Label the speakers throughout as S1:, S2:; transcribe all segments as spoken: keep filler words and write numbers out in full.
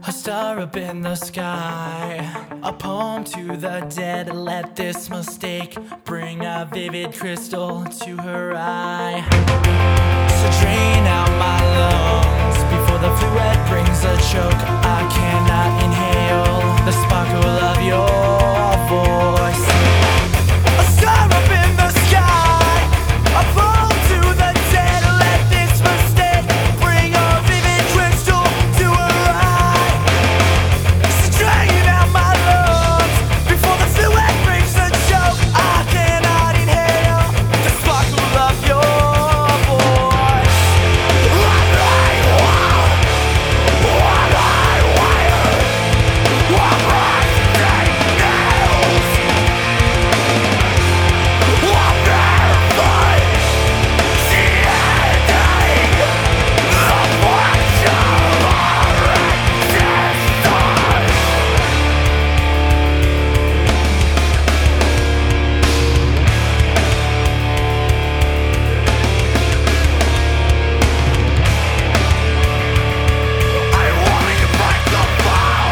S1: A star up in the sky, a poem to the dead. Let this mistake bring a vivid crystal to her eye. So drain out my lungs before the fluid brings a choke. I cannot inhale the sparkle of your voice. A star up in the sky, a poem to the dead. Let this mistake bring a vivid crystal to her eye. So drain out my lungs before the fluid brings a choke. I cannot inhale the sparkle of your voice. One right wall, one right wire, one right nails, one barefoot, she ending the march of our existence. I wanted to break the bow.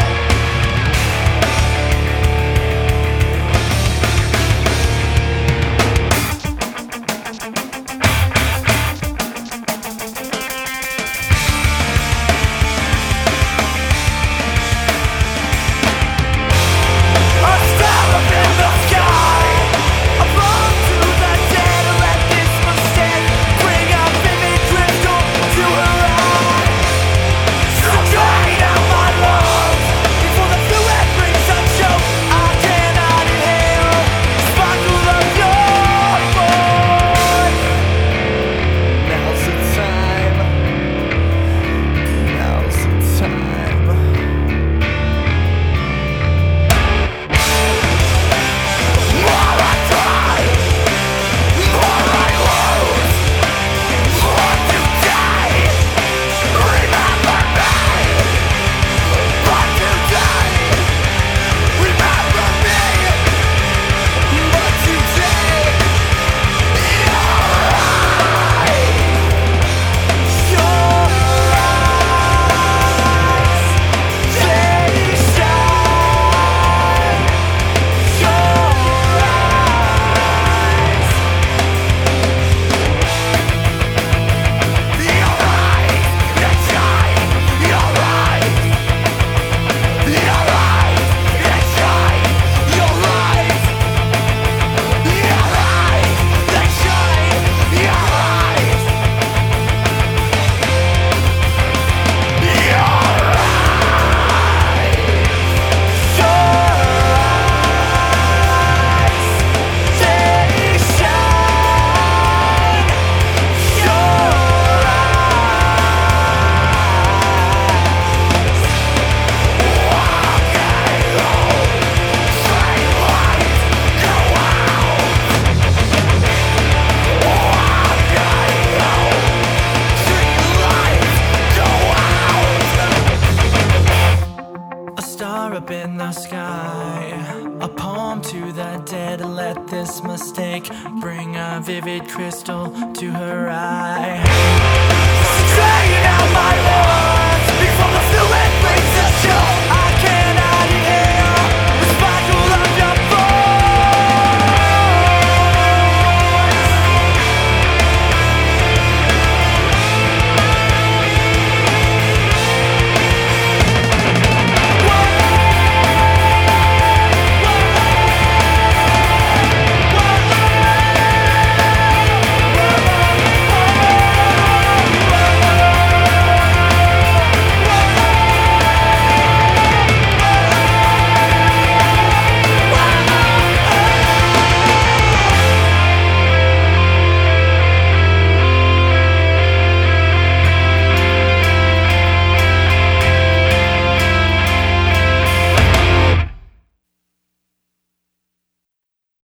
S1: A star up in the sky, a poem to the dead. Let this mistake bring a vivid crystal to her eye. So drain out my lungs before the fluid brings a choke. I cannot inhale the sparkle of your voice. Now's the time. Now's the time. More I try, more I lose. More to die. Remember me, but today. Remember me, but today. Your eyes, your eyes, they shine. Your eyes, your eyes, they shine. Your eyes, your eyes, they shine. Your eyes, your eyes, they shine. Your eyes, your A star up in the sky, a poem to the dead. Let this mistake bring a vivid crystal to her eye. Drain out my lungs.